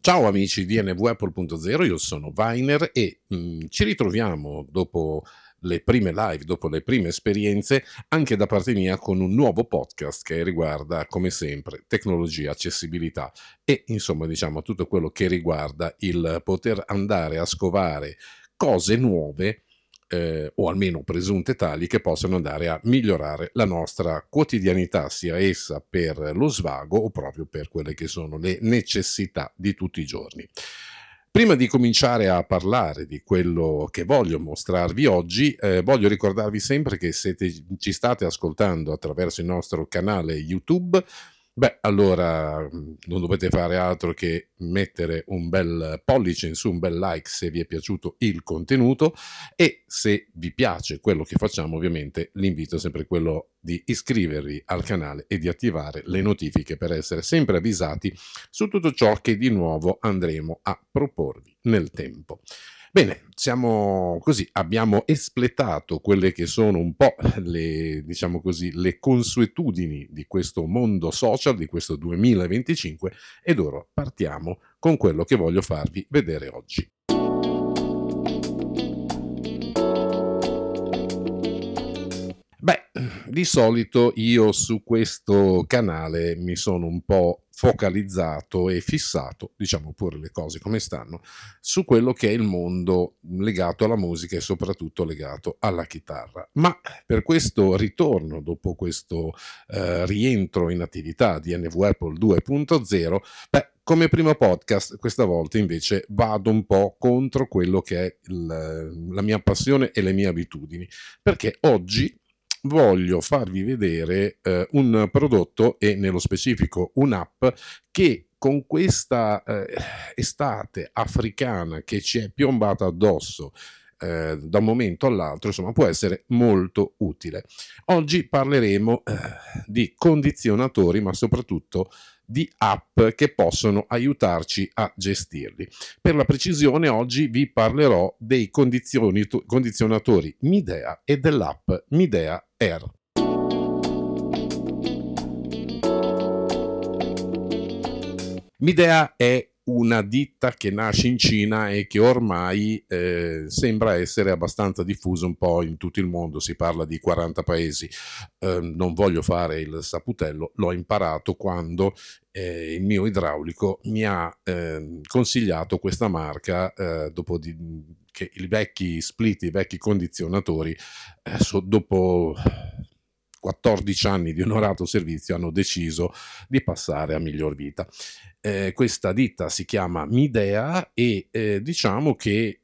Ciao amici di NWApple.0, io sono Vainer e ci ritroviamo dopo le prime live, dopo le prime esperienze, anche da parte mia con un nuovo podcast che riguarda, come sempre, tecnologia, accessibilità e insomma diciamo tutto quello che riguarda il poter andare a scovare cose nuove o almeno presunte tali che possono andare a migliorare la nostra quotidianità, sia essa per lo svago o proprio per quelle che sono le necessità di tutti i giorni. Prima di cominciare a parlare di quello che voglio mostrarvi oggi, voglio ricordarvi sempre che se ci state ascoltando attraverso il nostro canale YouTube, allora non dovete fare altro che mettere un bel pollice in su, un bel like se vi è piaciuto il contenuto, e se vi piace quello che facciamo, ovviamente l'invito è sempre quello di iscrivervi al canale e di attivare le notifiche per essere sempre avvisati su tutto ciò che di nuovo andremo a proporvi nel tempo. Bene, siamo così, abbiamo espletato quelle che sono un po' le, diciamo così, le consuetudini di questo mondo social, di questo 2025, ed ora partiamo con quello che voglio farvi vedere oggi. Di solito io su questo canale mi sono un po' focalizzato e fissato, diciamo pure le cose come stanno, su quello che è il mondo legato alla musica e soprattutto legato alla chitarra. Ma per questo ritorno, dopo questo rientro in attività di NWApple 2.0, come primo podcast questa volta invece vado un po' contro quello che è la mia passione e le mie abitudini, perché oggi voglio farvi vedere un prodotto e nello specifico un'app che con questa estate africana che ci è piombata addosso da un momento all'altro, insomma, può essere molto utile. Oggi parleremo di condizionatori, ma soprattutto di app che possono aiutarci a gestirli. Per la precisione, oggi vi parlerò dei condizionatori Midea e dell'app Midea Air. Midea è una ditta che nasce in Cina e che ormai sembra essere abbastanza diffusa un po' in tutto il mondo, si parla di 40 paesi. Non voglio fare il saputello, l'ho imparato quando il mio idraulico mi ha consigliato questa marca dopo che i vecchi split, i vecchi condizionatori, dopo 14 anni di onorato servizio hanno deciso di passare a miglior vita. Questa ditta si chiama Midea e diciamo che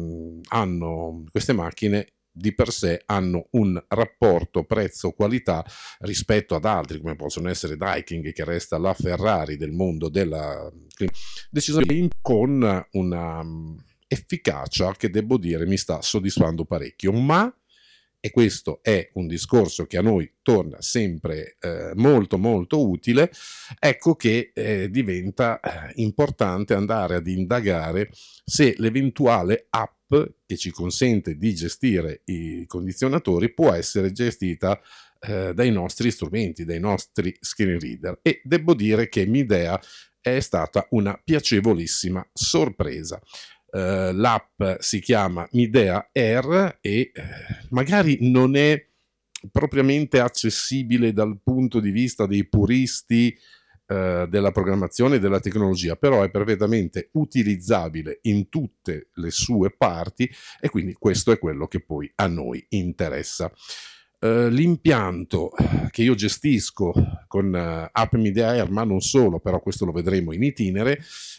queste macchine di per sé hanno un rapporto prezzo-qualità rispetto ad altri come possono essere Daikin, che resta la Ferrari del mondo della decisamente, con una efficacia che devo dire mi sta soddisfando parecchio, ma e questo è un discorso che a noi torna sempre molto molto utile, ecco che diventa importante andare ad indagare se l'eventuale app che ci consente di gestire i condizionatori può essere gestita dai nostri strumenti, dai nostri screen reader, e devo dire che Midea è stata una piacevolissima sorpresa. L'app si chiama Midea Air e magari non è propriamente accessibile dal punto di vista dei puristi della programmazione e della tecnologia, però è perfettamente utilizzabile in tutte le sue parti e quindi questo è quello che poi a noi interessa. L'impianto che io gestisco con App Midea Air, ma non solo, però questo lo vedremo in itinere,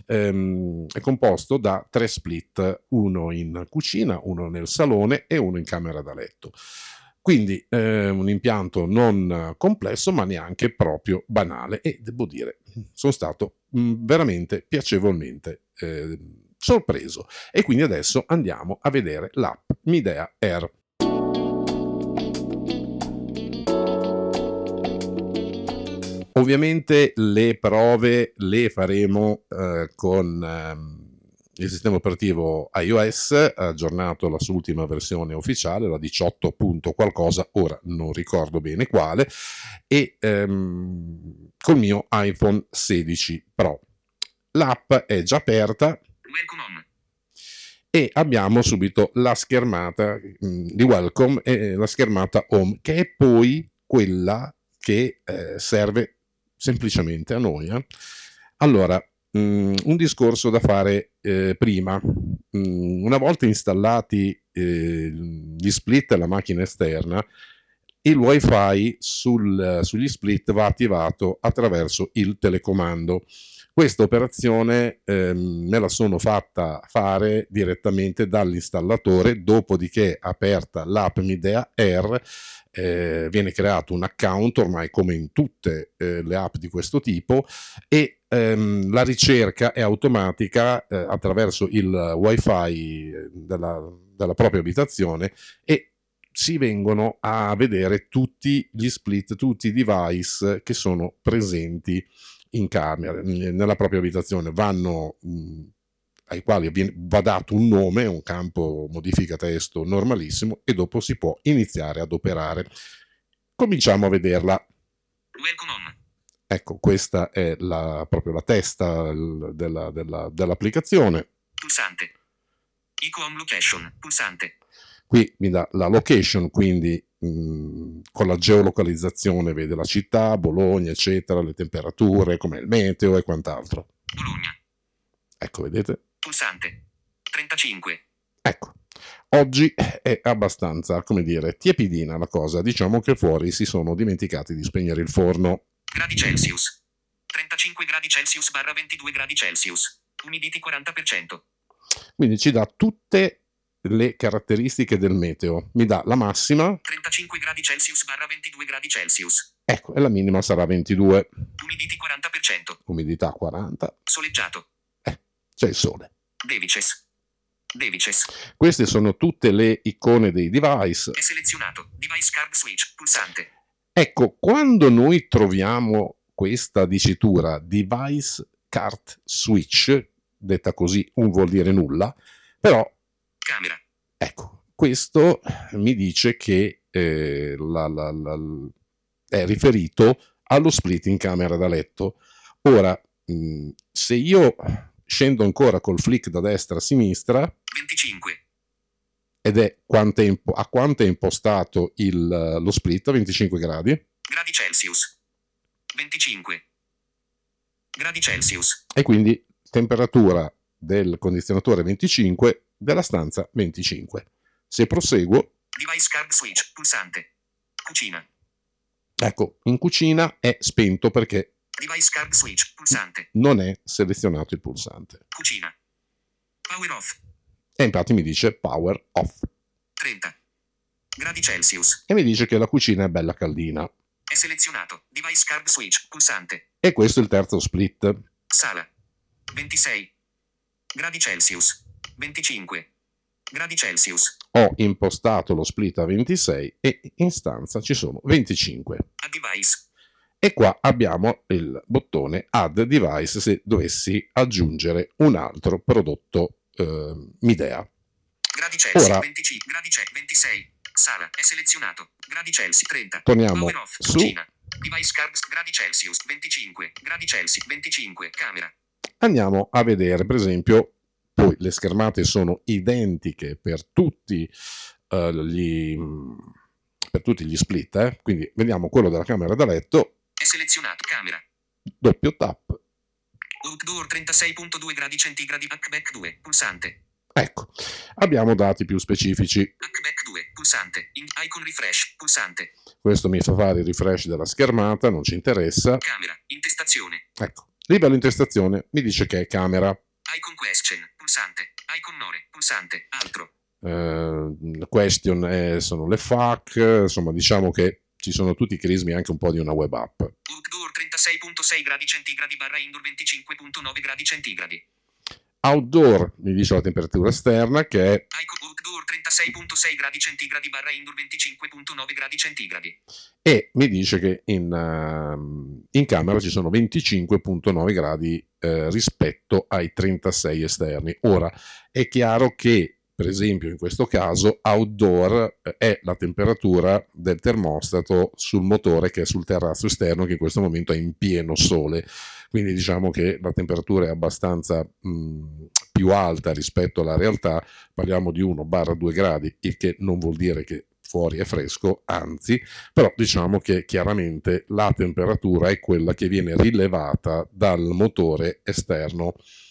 è composto da 3 split, uno in cucina, uno nel salone e uno in camera da letto. Quindi un impianto non complesso ma neanche proprio banale, e devo dire sono stato veramente piacevolmente sorpreso. E quindi adesso andiamo a vedere l'app Midea Air. Ovviamente le prove le faremo con il sistema operativo iOS, aggiornato alla sua ultima versione ufficiale, la 18 punto qualcosa, ora non ricordo bene quale, e col mio iPhone 16 Pro. l'app è già aperta e abbiamo subito la schermata di welcome e la schermata home, che è poi quella che serve semplicemente a noi. Allora, un discorso da fare prima. Una volta installati gli split alla macchina esterna, il wifi sugli split va attivato attraverso il telecomando. Questa operazione me la sono fatta fare direttamente dall'installatore, dopodiché aperta l'app Midea Air, viene creato un account ormai come in tutte le app di questo tipo e la ricerca è automatica attraverso il wifi della propria abitazione e si vengono a vedere tutti gli split, tutti i device che sono presenti in camera, nella propria abitazione, ai quali va dato un nome, un campo modifica testo normalissimo e dopo si può iniziare ad operare. Cominciamo a vederla. Ecco, questa è proprio la testa dell'applicazione. Pulsante. Icon location, pulsante. Qui mi dà la location, quindi con la geolocalizzazione vede la città, Bologna, eccetera, le temperature, come il meteo e quant'altro. Bologna. Ecco, vedete? Pulsante. 35. Ecco, oggi è abbastanza, come dire, tiepidina la cosa. Diciamo che fuori si sono dimenticati di spegnere il forno. Gradi Celsius. 35 gradi Celsius barra 22 gradi Celsius. Umidity 40%. Quindi ci dà tutte le caratteristiche del meteo. Mi dà la massima 35 gradi Celsius barra 22 gradi Celsius. Ecco, e la minima sarà 22. Umidity 40%. Umidità 40. Soleggiato. C'è il sole. Devices. Queste sono tutte le icone dei device. È selezionato. Device card switch. Pulsante. Ecco, quando noi troviamo questa dicitura device card switch, detta così non vuol dire nulla, però camera. Ecco, questo mi dice che è riferito allo split in camera da letto. Ora, se io scendo ancora col flick da destra a sinistra, 25. ed è a quanto è impostato lo split, a 25 gradi. Gradi Celsius. 25. Gradi Celsius. E quindi temperatura del condizionatore 25, della stanza 25. Se proseguo, device card switch, pulsante. Cucina. Ecco, in cucina è spento perché device card switch, pulsante. Non è selezionato il pulsante. Cucina. Power off. E infatti mi dice power off. 30 gradi Celsius. E mi dice che la cucina è bella caldina. È selezionato. Device card switch, pulsante. E questo è il terzo split. Sala. 26 gradi Celsius. 25 gradi Celsius. Ho impostato lo split a 26 e in stanza ci sono 25. Add device. E qua abbiamo il bottone Add Device se dovessi aggiungere un altro prodotto Midea. Gradi Celsius. Ora, 25 gradi 26. Sala è selezionato. Gradi Celsius 30. Torniamo Power off. su. Cucina. Device card gradi Celsius 25 gradi Celsius 25. Camera. Andiamo a vedere, per esempio, poi le schermate sono identiche per tutti gli split, quindi vediamo quello della camera da letto. È selezionato. Camera. Doppio tap. Outdoor 36.2 gradi centigradi. Hackback 2. Pulsante. Ecco, abbiamo dati più specifici. Hackback 2. Pulsante. Icon refresh. Pulsante. Questo mi fa fare il refresh della schermata, non ci interessa. Camera. Intestazione. Ecco, livello intestazione mi dice che è camera. Icon question. Pulsante. Icon nore. Pulsante. Altro. Question sono le FAQ, insomma diciamo che ci sono tutti i crismi anche un po' di una web app. Outdoor 36.6 gradi centigradi barra indoor 25.9 gradi centigradi. Outdoor mi dice la temperatura esterna che è Outdoor 36.6 gradi centigradi barra indoor 25.9 gradi centigradi. E mi dice che in camera ci sono 25.9 gradi rispetto ai 36 esterni. Ora è chiaro che per esempio in questo caso outdoor è la temperatura del termostato sul motore che è sul terrazzo esterno, che in questo momento è in pieno sole, quindi diciamo che la temperatura è abbastanza più alta rispetto alla realtà, parliamo di 1-2 gradi, il che non vuol dire che fuori è fresco, anzi, però diciamo che chiaramente la temperatura è quella che viene rilevata dal motore esterno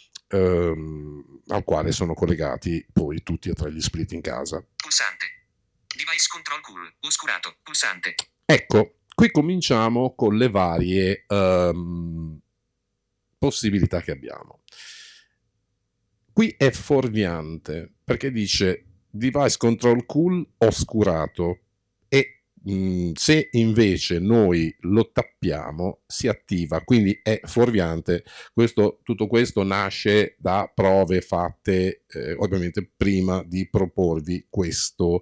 al quale sono collegati poi tutti e tre gli split in casa. Pulsante. Device control cool. Oscurato. Pulsante. Ecco, qui cominciamo con le varie possibilità che abbiamo. Qui è fuorviante perché dice device control cool oscurato e se invece noi lo tappiamo si attiva, quindi è fuorviante. Tutto questo nasce da prove fatte ovviamente prima di proporvi questo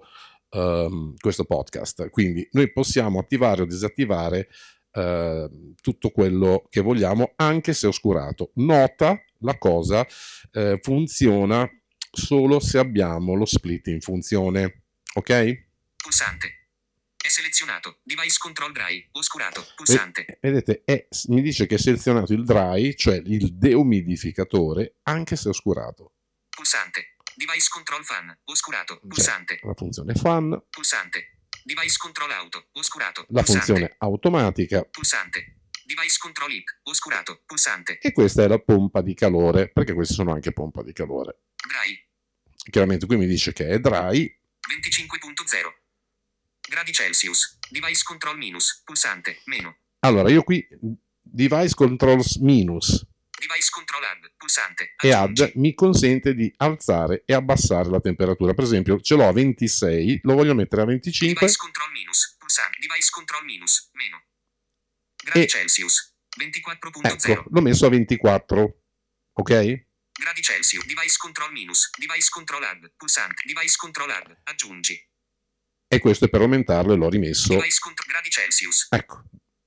podcast, quindi noi possiamo attivare o disattivare tutto quello che vogliamo anche se oscurato. Nota la cosa, funziona solo se abbiamo lo split in funzione, ok? Pulsante. È selezionato. Device control dry. Oscurato. Pulsante. Vedete, mi dice che è selezionato il dry, cioè il deumidificatore, anche se oscurato. Pulsante. Device control fan. Oscurato. Pulsante. La funzione fan. Pulsante. Device control auto. Oscurato. La pulsante. Funzione automatica. Pulsante. Device control IC. Oscurato. Pulsante. E questa è la pompa di calore, perché queste sono anche pompa di calore. Dry. Chiaramente qui mi dice che è dry. 25.0 gradi Celsius. Device control minus. Pulsante. Meno. Allora, io qui device controls minus Device control add. Pulsante. e Aggiungi. add mi consente di alzare e abbassare la temperatura. Per esempio, ce l'ho a 26, lo voglio mettere a 25. Device control minus. Pulsante. Device control minus. Meno. Gradi Celsius. 24.0. Ecco, l'ho messo a 24. Ok? Gradi Celsius. Device control minus. Device control add. Pulsante. Device control add. Aggiungi. E questo è per aumentarlo e l'ho rimesso. Device control gradi Celsius. Ecco.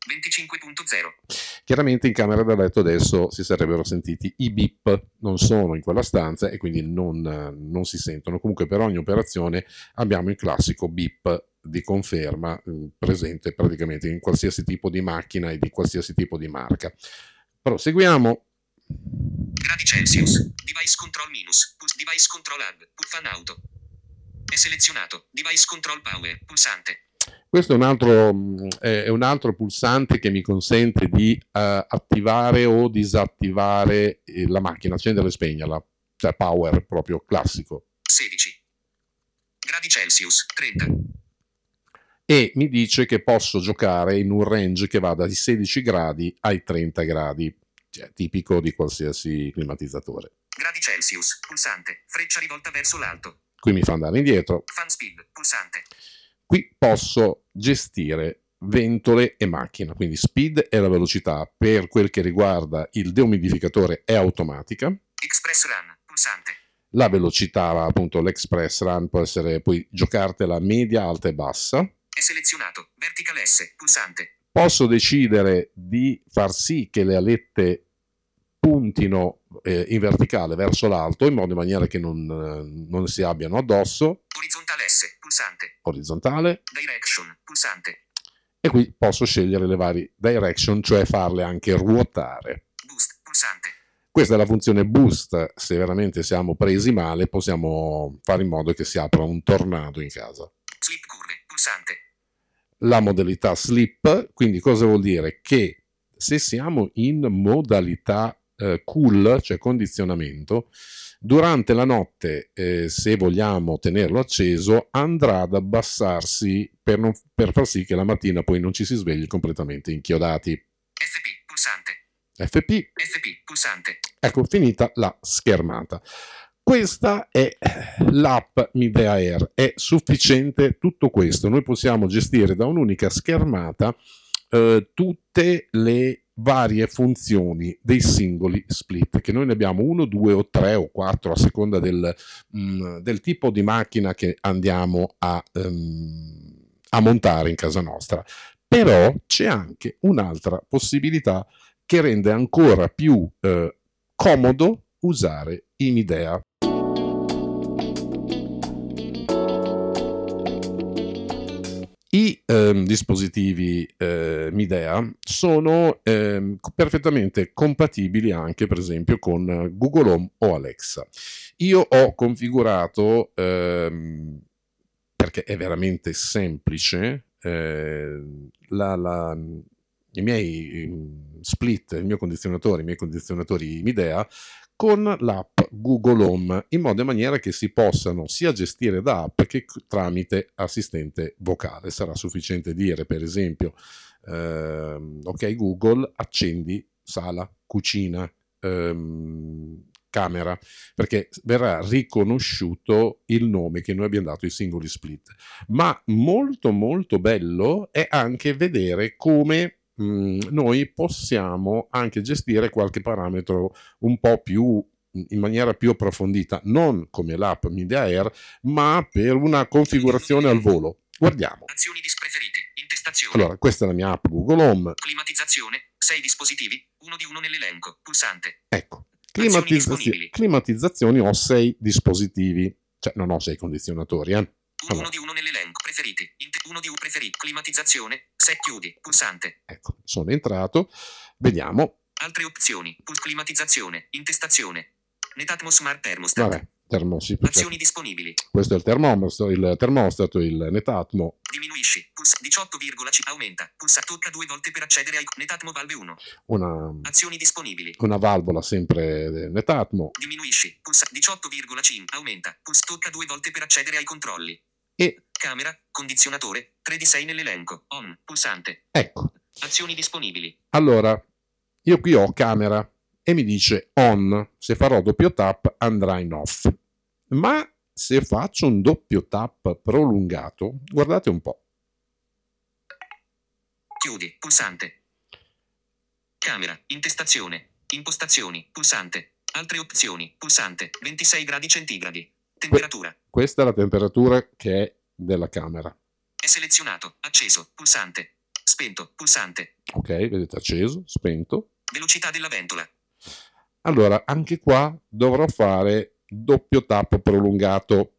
25.0. Chiaramente in camera da letto adesso si sarebbero sentiti i beep, non sono in quella stanza e quindi non si sentono. Comunque per ogni operazione abbiamo il classico beep di conferma presente praticamente in qualsiasi tipo di macchina e di qualsiasi tipo di marca. Proseguiamo. Gradi Celsius. Device control minus. Device control add. Fan auto. È selezionato. Device control power. Pulsante. Questo è un altro pulsante che mi consente di attivare o disattivare la macchina, accenderla e spegnerla, cioè power proprio classico. 16 gradi Celsius. 30. E mi dice che posso giocare in un range che va dai 16 gradi ai 30 gradi, cioè tipico di qualsiasi climatizzatore. Gradi Celsius. Pulsante. Freccia rivolta verso l'alto. Qui mi fa andare indietro. Fan speed. Pulsante. Qui posso gestire ventole e macchina, quindi speed è la velocità, per quel che riguarda il deumidificatore è automatica. Express run. Pulsante. La velocità, appunto l'express run, può essere, puoi giocartela media, alta e bassa. È selezionato. Vertical S. Pulsante. Posso decidere di far sì che le alette puntino in verticale verso l'alto in modo in maniera che non si abbiano addosso. Orizzontale S. Pulsante. Orizzontale. Direction. Pulsante. E qui posso scegliere le varie direction, cioè farle anche ruotare. Boost. Pulsante. Questa è la funzione boost. Se veramente siamo presi male possiamo fare in modo che si apra un tornado in casa. Slip curve. Pulsante. La modalità slip, quindi cosa vuol dire? Che se siamo in modalità cool, cioè condizionamento, durante la notte, se vogliamo tenerlo acceso, andrà ad abbassarsi per far sì che la mattina poi non ci si svegli completamente inchiodati. FP. Pulsante. FP. Pulsante. Ecco, finita la schermata. Questa è l'app Midea Air, è sufficiente tutto questo. Noi possiamo gestire da un'unica schermata tutte le varie funzioni dei singoli split, che noi ne abbiamo 1, 2 o 3 o 4 a seconda del tipo di macchina che andiamo a montare in casa nostra. Però c'è anche un'altra possibilità che rende ancora più comodo usare i Midea. I dispositivi Midea sono perfettamente compatibili anche per esempio con Google Home o Alexa. Io ho configurato, perché è veramente semplice, i miei split, il mio condizionatore, i miei condizionatori Midea con l'app Google Home, in modo e maniera che si possano sia gestire da app che tramite assistente vocale. Sarà sufficiente dire, per esempio, ok Google, accendi sala, cucina, camera, perché verrà riconosciuto il nome che noi abbiamo dato ai singoli split. Ma molto molto bello è anche vedere come noi possiamo anche gestire qualche parametro un po' più in maniera più approfondita, non come l'app Media Air, ma per una configurazione al volo. Guardiamo. Azioni preferiti, intestazione. Allora, questa è la mia app Google Home. Climatizzazione, 6 dispositivi, uno di uno nell'elenco, pulsante. Ecco, Disponibili. climatizzazioni ho 6 dispositivi, cioè non ho 6 condizionatori, Uno di uno nell'elenco, preferiti, uno di uno preferiti, climatizzazione, 6 chiudi, pulsante. Ecco, sono entrato, vediamo. Altre opzioni, climatizzazione, intestazione, Netatmo Smart Thermostat. Vabbè, azioni disponibili. Questo è il termostato, il Netatmo. Diminuisci, 18,5 aumenta, tocca 2 volte per accedere ai Netatmo Valve 1. Azioni disponibili. Una valvola sempre Netatmo. Diminuisci, 18,5 aumenta, tocca 2 volte per accedere ai controlli. E camera, condizionatore, 3 di 6 nell'elenco, on, pulsante. Ecco. Azioni disponibili. Allora, io qui ho camera e mi dice on, se farò doppio tap andrà in off. Ma se faccio un doppio tap prolungato, guardate un po'. Chiudi, pulsante. Camera, intestazione, impostazioni, pulsante. Altre opzioni, pulsante, 26 gradi centigradi. Temperatura. Questa è la temperatura che è della camera. È selezionato, acceso, pulsante. Spento, pulsante. Ok, vedete, acceso, spento. Velocità della ventola. Allora, anche qua dovrò fare doppio tap prolungato.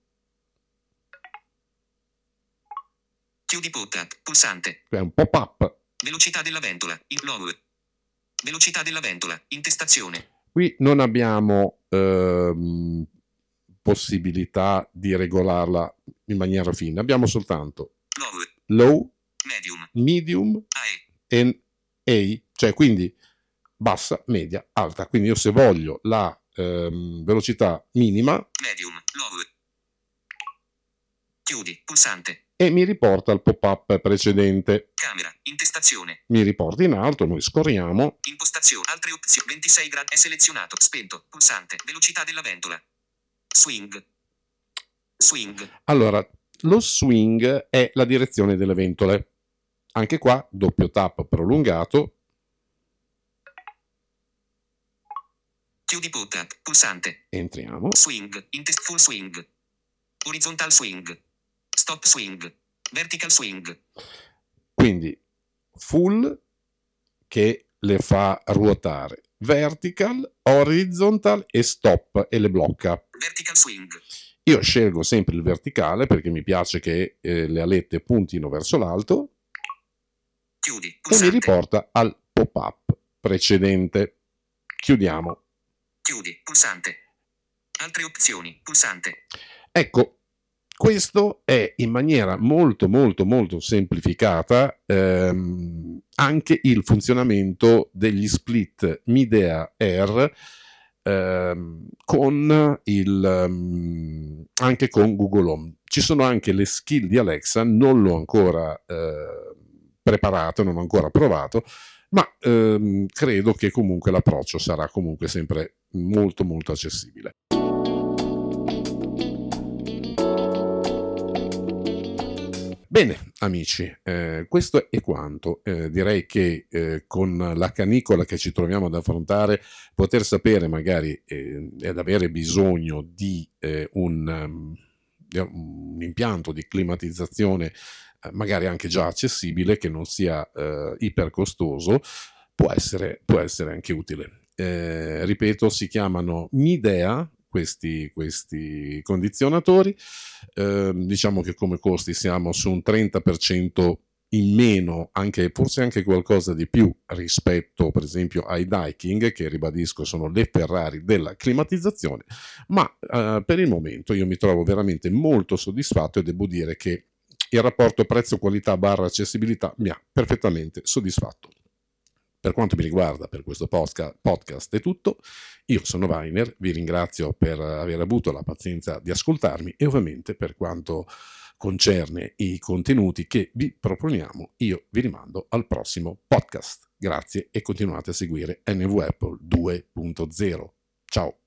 Chiudi pop-up, pulsante. È un pop-up. Velocità della ventola, in low. Velocità della ventola, intestazione. Qui non abbiamo possibilità di regolarla in maniera fine. Abbiamo soltanto low, medium e A, cioè quindi bassa, media, alta. Quindi io se voglio la velocità minima, medium, low. Chiudi, pulsante. E mi riporta al pop-up precedente. Camera, intestazione. Mi riporta in alto, noi scorriamo. Impostazione, altre opzioni, 26 gradi, è selezionato, spento, pulsante, velocità della ventola. Swing. Allora, lo swing è la direzione delle ventole. Anche qua, doppio tap prolungato. Chiudi pop-up, pulsante. Entriamo. Swing, full swing. Horizontal swing. Stop swing. Vertical swing. Quindi full che le fa ruotare, vertical, horizontal e stop e le blocca. Vertical swing. Io scelgo sempre il verticale perché mi piace che le alette puntino verso l'alto. Chiudi, pulsante. E mi riporta al pop-up precedente. Chiudiamo. Chiudi, pulsante. Altre opzioni, pulsante. Ecco, questo è in maniera molto molto molto semplificata anche il funzionamento degli split Midea Air anche con Google Home. Ci sono anche le skill di Alexa, non l'ho ancora preparato, non ho ancora provato, ma credo che comunque l'approccio sarà comunque sempre molto molto accessibile. Bene amici, questo è quanto. Direi che con la canicola che ci troviamo ad affrontare, poter sapere magari ed avere bisogno di un impianto di climatizzazione magari anche già accessibile, che non sia iper costoso, può essere anche utile. Ripeto, si chiamano Midea, questi condizionatori. Diciamo che come costi siamo su un 30% in meno, forse anche qualcosa di più rispetto per esempio ai Daikin, che ribadisco sono le Ferrari della climatizzazione, ma per il momento io mi trovo veramente molto soddisfatto e devo dire che il rapporto prezzo-qualità / accessibilità mi ha perfettamente soddisfatto. Per quanto mi riguarda, per questo podcast è tutto. Io sono Weiner, vi ringrazio per aver avuto la pazienza di ascoltarmi e ovviamente per quanto concerne i contenuti che vi proponiamo, io vi rimando al prossimo podcast. Grazie e continuate a seguire NV Apple 2.0. Ciao!